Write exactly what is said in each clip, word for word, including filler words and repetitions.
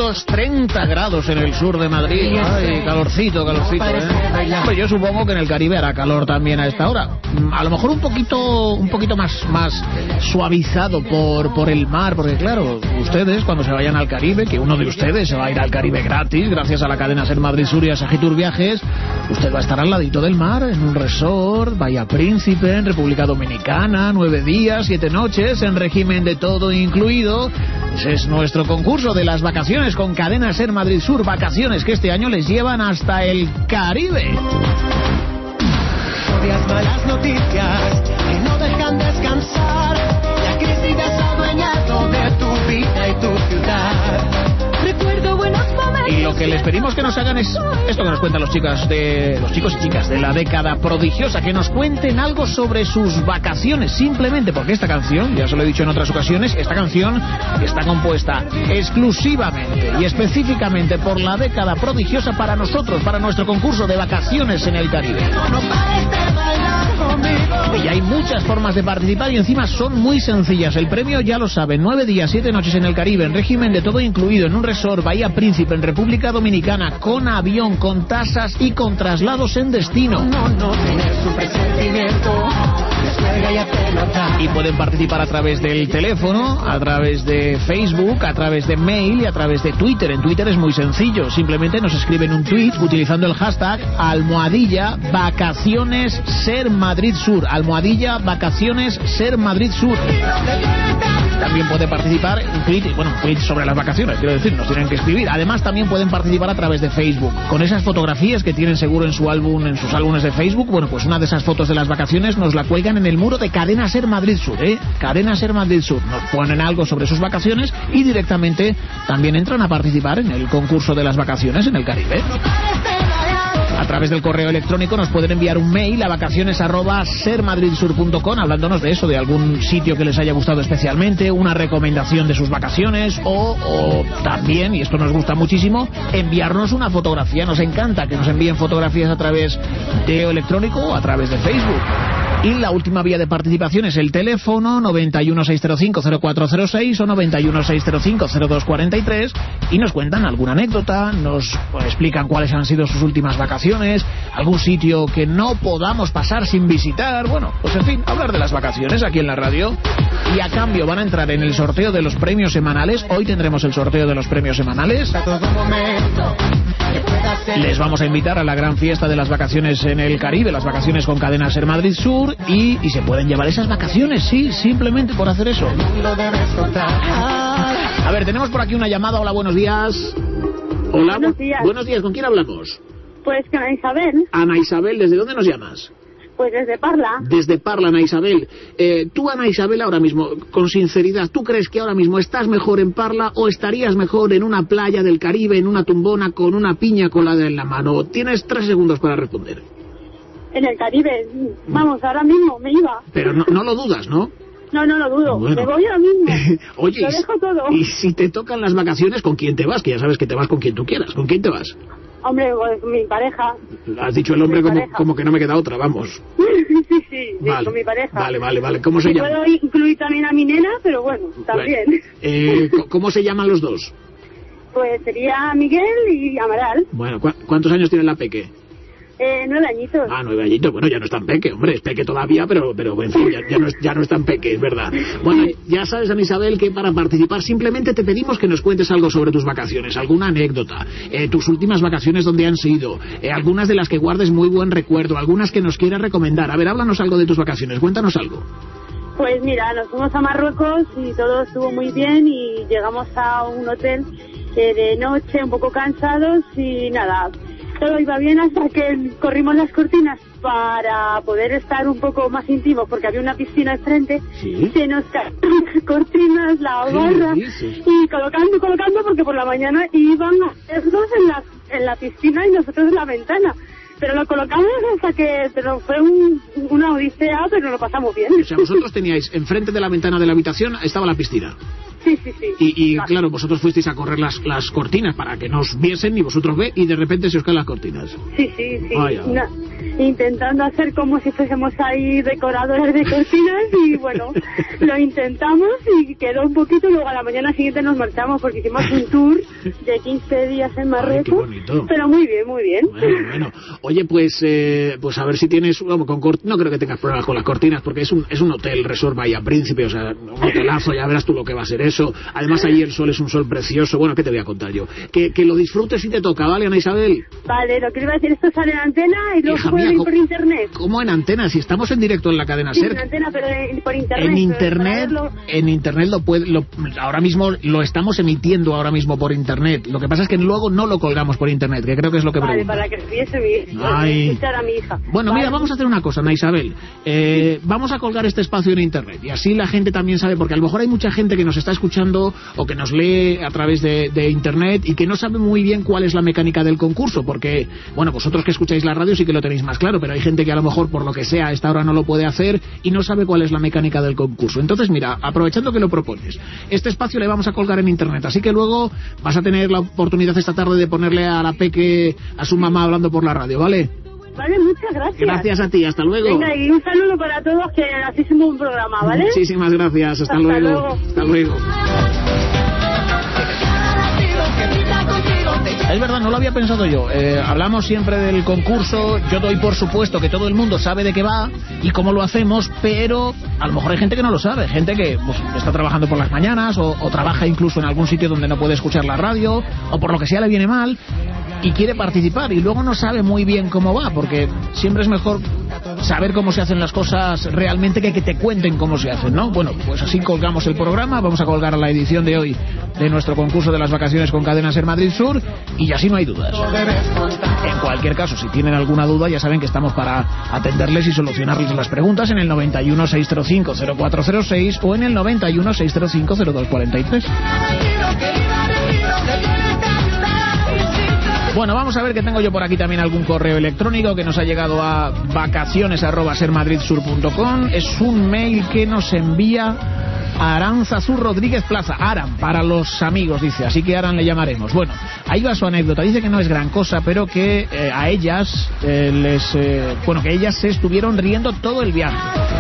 grados, treinta grados en el sur de Madrid. Ay, calorcito, calorcito, ¿eh? Pues yo supongo que en el Caribe hará calor también a esta hora. A lo mejor un poquito, un poquito más, más suavizado por, por el mar, porque claro, ustedes cuando se vayan al Caribe, que uno de ustedes se va a ir al Caribe gratis, gracias a la cadena Ser Madrid Sur y a Sagitur Viajes, usted va a estar al ladito del mar, en un resort, Bahía Príncipe, en República Dominicana, nueve días, siete noches, en régimen de todo incluido. Ese es nuestro concurso de las vacaciones con cadena Ser Madrid Sur, vacaciones que este año les llevan hasta el Caribe. Odias malas noticias que no dejan descansar. La crisis se ha adueñado de tu vida y tu ciudad. Recuerdo buenos momentos. Y lo que les pedimos que nos hagan es esto que nos cuentan los chicos de los chicos y chicas de la década prodigiosa, que nos cuenten algo sobre sus vacaciones, simplemente porque esta canción, ya se lo he dicho en otras ocasiones, esta canción está compuesta exclusivamente y específicamente por la década prodigiosa para nosotros, para nuestro concurso de vacaciones en el Caribe. Y hay muchas formas de participar y encima son muy sencillas. El premio ya lo saben, nueve días, siete noches en el Caribe, en régimen de todo incluido, en un resort, Bahía Príncipe, en República Dominicana, con avión, con tasas y con traslados en destino. No, no tienes un presentimiento. Y pueden participar a través del teléfono, a través de Facebook, a través de mail y a través de Twitter. En Twitter es muy sencillo, simplemente nos escriben un tweet utilizando el hashtag almohadilla vacaciones Ser Madrid Sur, almohadilla vacaciones Ser Madrid Sur. También pueden participar en tweet, bueno, tweet sobre las vacaciones, quiero decir, nos tienen que escribir. Además también pueden participar a través de Facebook, con esas fotografías que tienen seguro en su álbum, en sus álbumes de Facebook. Bueno, pues una de esas fotos de las vacaciones nos la cuelgan en el muro de Cadena Ser Madrid Sur, ¿eh? Cadena Ser Madrid Sur. Nos ponen algo sobre sus vacaciones y directamente también entran a participar en el concurso de las vacaciones en el Caribe. A través del correo electrónico nos pueden enviar un mail a vacaciones arroba sermadridsur punto com hablándonos de eso, de algún sitio que les haya gustado especialmente, una recomendación de sus vacaciones o, o también, y esto nos gusta muchísimo, enviarnos una fotografía. Nos encanta que nos envíen fotografías a través de electrónico o a través de Facebook. Y la última vía de participación es el teléfono noventa y uno, seiscientos cinco, cero cuatro cero seis o noventa y uno, seiscientos cinco, cero dos cuarenta y tres y nos cuentan alguna anécdota, nos pues, explican cuáles han sido sus últimas vacaciones, algún sitio que no podamos pasar sin visitar, bueno, pues en fin, hablar de las vacaciones aquí en la radio. Y a cambio van a entrar en el sorteo de los premios semanales. Hoy tendremos el sorteo de los premios semanales. Les vamos a invitar a la gran fiesta de las vacaciones en el Caribe, las vacaciones con Cadena Ser Madrid Sur, y, y se pueden llevar esas vacaciones, sí, simplemente por hacer eso. A ver, tenemos por aquí una llamada. Hola, buenos días. Hola, buenos días. Buenos días, ¿con quién hablamos? Pues con Ana Isabel. Ana Isabel, ¿desde dónde nos llamas? Pues desde Parla. Desde Parla, Ana Isabel. Eh, tú, Ana Isabel, ahora mismo, con sinceridad, ¿tú crees que ahora mismo estás mejor en Parla o estarías mejor en una playa del Caribe, en una tumbona, con una piña colada en la mano? Tienes tres segundos para responder. En el Caribe. Vamos, ahora mismo me iba. Pero no, no lo dudas, ¿no? No, no lo dudo. Bueno. Me voy ahora mismo. Oye, lo dejo todo. Y si te tocan las vacaciones, ¿con quién te vas? Que ya sabes que te vas con quien tú quieras. ¿Con quién te vas? Hombre, pues mi pareja. Has dicho el hombre como, como que no me queda otra, vamos. sí, sí, vale. Con mi pareja. Vale, vale, vale. ¿Cómo se y llama? Puedo incluir también a mi nena, pero bueno, también. Bueno. Eh, ¿Cómo se llaman los dos? Pues sería Miguel y Amaral. Bueno, ¿cu ¿cuántos años tiene la peque? Eh, nueve añitos. Ah, nueve añitos. Bueno, ya no es tan peque, hombre. Es peque todavía, pero, pero en fin, ya, ya, no es, ya no es tan peque, es verdad. Bueno, ya sabes, Ana Isabel, que para participar simplemente te pedimos que nos cuentes algo sobre tus vacaciones, alguna anécdota, eh, tus últimas vacaciones donde han sido, eh, algunas de las que guardes muy buen recuerdo, algunas que nos quieras recomendar. A ver, háblanos algo de tus vacaciones, cuéntanos algo. Pues mira, nos fuimos a Marruecos y todo estuvo muy bien y llegamos a un hotel eh, de noche un poco cansados y nada... Todo iba bien hasta que corrimos las cortinas para poder estar un poco más íntimos porque había una piscina enfrente. ¿Sí? Se nos cayeron las cortinas, la barra y colocando, colocando porque por la mañana iban a hacernos en la, en la piscina y nosotros en la ventana. Pero lo colocamos hasta que pero fue un, una odisea, pero lo pasamos bien. O sea, vosotros teníais enfrente de la ventana de la habitación estaba la piscina. Sí, sí, sí. Y, y claro. claro, vosotros fuisteis a correr las, las cortinas para que nos viesen y vosotros ve, y de repente se os caen las cortinas. Sí, sí, sí. Vaya. No, intentando hacer como si fuésemos ahí decoradores de cortinas y bueno, lo intentamos y quedó un poquito y luego a la mañana siguiente nos marchamos porque hicimos un tour de quince días en Marruecos. Ay, qué bonito. Pero muy bien, muy bien. Bueno, bueno. Oye, pues eh, pues a ver si tienes, vamos, con cort... no creo que tengas problemas con las cortinas porque es un, es un hotel Resort Bahía Príncipe, o sea, un hotelazo, ya verás tú lo que va a ser eso. Además allí el sol es un sol precioso. Bueno, ¿qué te voy a contar yo? Que, que lo disfrutes si te toca, ¿vale, Ana Isabel? Vale, lo que iba a decir, esto sale en antena y luego Hija puede mía, ir ¿cómo, por internet. ¿Cómo en antena? Si estamos en directo en la cadena Sí, SER. en antena, pero en, por internet. En internet, en internet lo puede, lo, ahora mismo lo estamos emitiendo ahora mismo por internet. Lo que pasa es que luego no lo colgamos por internet, que creo que es lo que Vale, pregunta. para que viese mi, Ay. escuchar a mi hija. Bueno, Vale. mira, vamos a hacer una cosa, Ana Isabel. Eh, vamos a colgar este espacio en internet y así la gente también sabe, porque a lo mejor hay mucha gente que nos está escuchando o que nos lee a través de, de internet y que no sabe muy bien cuál es la mecánica del concurso, porque, bueno, vosotros que escucháis la radio sí que lo tenéis más claro, pero hay gente que a lo mejor por lo que sea a esta hora no lo puede hacer y no sabe cuál es la mecánica del concurso. Entonces, mira, aprovechando que lo propones, este espacio le vamos a colgar en internet, así que luego vas a tener la oportunidad esta tarde de ponerle a la peque a su mamá hablando por la radio, ¿vale? Vale, muchas gracias. Gracias a ti, hasta luego. Venga, y un saludo para todos, que así hacemos un programa, ¿vale? Muchísimas gracias, hasta, Hasta luego. luego. Hasta luego. Es verdad, no lo había pensado yo. Eh, hablamos siempre del concurso. Yo doy por supuesto que todo el mundo sabe de qué va y cómo lo hacemos, pero a lo mejor hay gente que no lo sabe. Gente que pues, está trabajando por las mañanas o, o trabaja incluso en algún sitio donde no puede escuchar la radio o por lo que sea le viene mal y quiere participar y luego no sabe muy bien cómo va, porque siempre es mejor saber cómo se hacen las cosas realmente que que te cuenten cómo se hacen, ¿no? Bueno, pues así colgamos el programa. Vamos a colgar la edición de hoy de nuestro concurso de las vacaciones con Cadena SER Madrid Sur y así no hay dudas. En cualquier caso, si tienen alguna duda, ya saben que estamos para atenderles y solucionarles las preguntas en el noventa y uno, seiscientos cinco, cero cuatro cero seis o en el noventa y uno, seiscientos cinco, cero dos cuarenta y tres. Bueno, vamos a ver que tengo yo por aquí también algún correo electrónico que nos ha llegado a vacaciones arroba sermadridsur punto com. Es un mail que nos envía Aranzazú Rodríguez Plaza. Aran, para los amigos, dice. Así que Aran le llamaremos. Bueno, ahí va su anécdota. Dice que no es gran cosa, pero que eh, a ellas eh, les... Eh, bueno, que ellas se estuvieron riendo todo el viaje.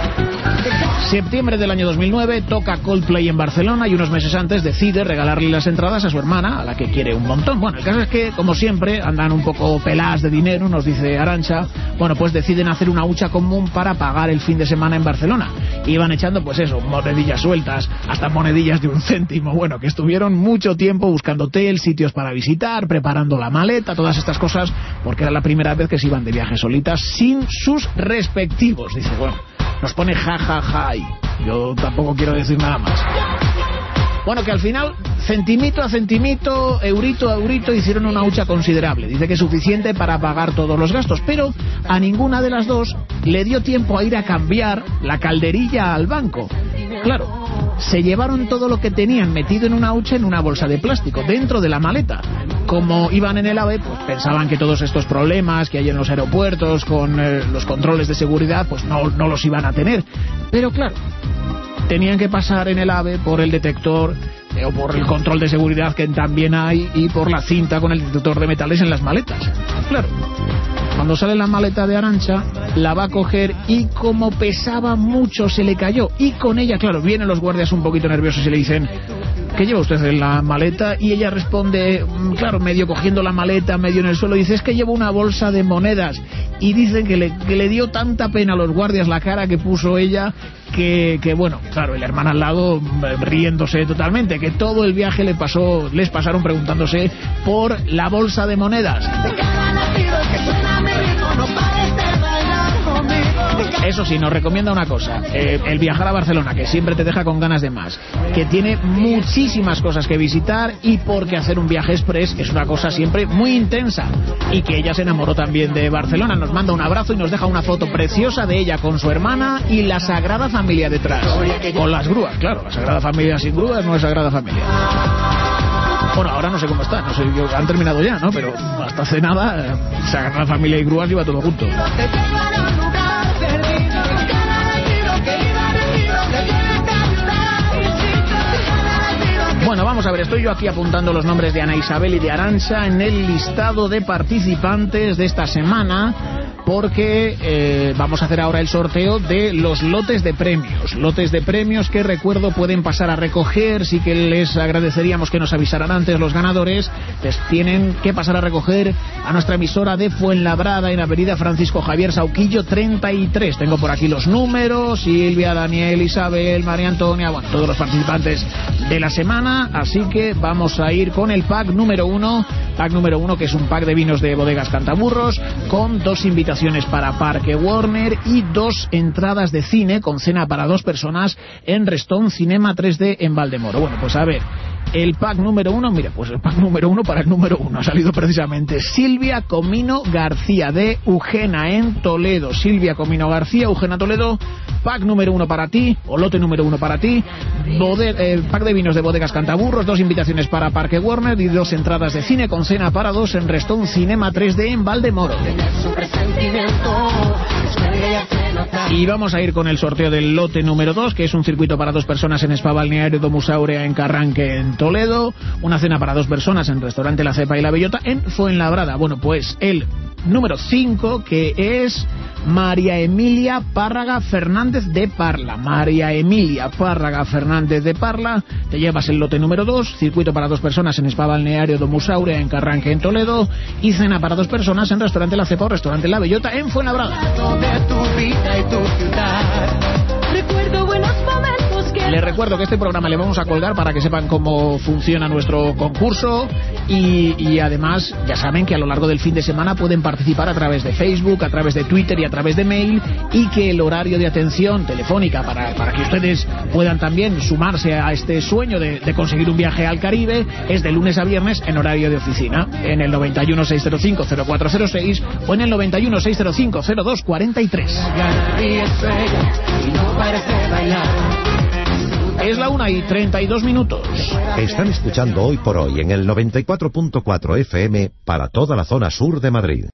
Septiembre del año dos mil nueve, toca Coldplay en Barcelona y unos meses antes decide regalarle las entradas a su hermana, a la que quiere un montón. Bueno, el caso es que, como siempre, andan un poco peladas de dinero, nos dice Arantxa. Bueno, pues deciden hacer una hucha común para pagar el fin de semana en Barcelona. Iban echando, pues eso, monedillas sueltas, hasta monedillas de un céntimo. Bueno, que estuvieron mucho tiempo buscando hotel, sitios para visitar, preparando la maleta, todas estas cosas, porque era la primera vez que se iban de viaje solitas sin sus respectivos. Dice, bueno, nos pone ja, ja, ja, y yo tampoco quiero decir nada más. Bueno, que al final, centimito a centimito, eurito a eurito, hicieron una hucha considerable. Dice que es suficiente para pagar todos los gastos, pero a ninguna de las dos le dio tiempo a ir a cambiar la calderilla al banco. Claro, se llevaron todo lo que tenían metido en una hucha en una bolsa de plástico, dentro de la maleta. Como iban en el AVE, pues pensaban que todos estos problemas que hay en los aeropuertos con eh, los controles de seguridad, pues no, no los iban a tener. Pero claro, tenían que pasar en el AVE por el detector eh, o por el control de seguridad que también hay y por la cinta con el detector de metales en las maletas. Claro, cuando sale la maleta de Arantxa, la va a coger y como pesaba mucho se le cayó. Y con ella, claro, vienen los guardias un poquito nerviosos y le dicen, ¿qué lleva usted en la maleta? Y ella responde, claro, medio cogiendo la maleta, medio en el suelo, dice, es que llevo una bolsa de monedas. Y dicen que le, que le dio tanta pena a los guardias la cara que puso ella, que, que bueno, claro, el hermano al lado riéndose totalmente, que todo el viaje le pasó, les pasaron preguntándose por la bolsa de monedas. Eso sí, nos recomienda una cosa, eh, el viajar a Barcelona, que siempre te deja con ganas de más, que tiene muchísimas cosas que visitar y porque hacer un viaje express es una cosa siempre muy intensa, y que ella se enamoró también de Barcelona. Nos manda un abrazo y nos deja una foto preciosa de ella con su hermana y la Sagrada Familia detrás, con las grúas, claro, la Sagrada Familia sin grúas no es Sagrada Familia. Bueno, ahora no sé cómo está, no sé, han terminado ya, ¿no? Pero hasta hace nada, Sagrada Familia y grúas iba todo junto. Vamos a ver, estoy yo aquí apuntando los nombres de Ana Isabel y de Arantxa en el listado de participantes de esta semana, porque eh, vamos a hacer ahora el sorteo de los lotes de premios. Lotes de premios que, recuerdo, pueden pasar a recoger. Sí que les agradeceríamos que nos avisaran antes los ganadores. Les tienen que pasar a recoger a nuestra emisora de Fuenlabrada, en Avenida Francisco Javier Sauquillo treinta y tres. Tengo por aquí los números: Silvia, Daniel, Isabel, María Antonia, bueno, todos los participantes de la semana. Así que vamos a ir con el pack número uno. Pack número uno, que es un pack de vinos de Bodegas Cantaburros, con dos invitaciones para Parque Warner y dos entradas de cine con cena para dos personas en Restón Cinema tres D en Valdemoro. Bueno, pues a ver, el pack número uno, mira, pues el pack número uno para el número uno ha salido precisamente Silvia Comino García, de Ugena en Toledo. Silvia Comino García, Ugena, Toledo. Pack número uno para ti, o lote número uno para ti. Bode eh, pack de vinos de Bodegas Cantaburros, dos invitaciones para Parque Warner y dos entradas de cine con cena para dos en Restón Cinema tres D en Valdemoro. Y vamos a ir con el sorteo del lote número dos, que es un circuito para dos personas en Spa Balneario Domus Aurea en Carranque en Toledo, una cena para dos personas en Restaurante La Cepa y La Bellota en Fuenlabrada. Bueno, pues el número cinco, que es María Emilia Párraga Fernández de Parla. María Emilia Párraga Fernández de Parla, te llevas el lote número dos, circuito para dos personas en Spa Balneario Domus Aurea en Carranque en Toledo, y cena para dos personas en Restaurante La Cepa o Restaurante La Bellota en Fuenlabrada. Les recuerdo que este programa le vamos a colgar para que sepan cómo funciona nuestro concurso, y, y además ya saben que a lo largo del fin de semana pueden participar a través de Facebook, a través de Twitter y a través de mail, y que el horario de atención telefónica para, para que ustedes puedan también sumarse a este sueño de, de conseguir un viaje al Caribe es de lunes a viernes en horario de oficina, en el noventa y uno, seiscientos cinco, cero cuatro cero seis o en el noventa y uno, seiscientos cinco, cero dos cuarenta y tres. Es la una y treinta y dos minutos. Están escuchando Hoy por Hoy en el noventa y cuatro punto cuatro F M para toda la zona sur de Madrid.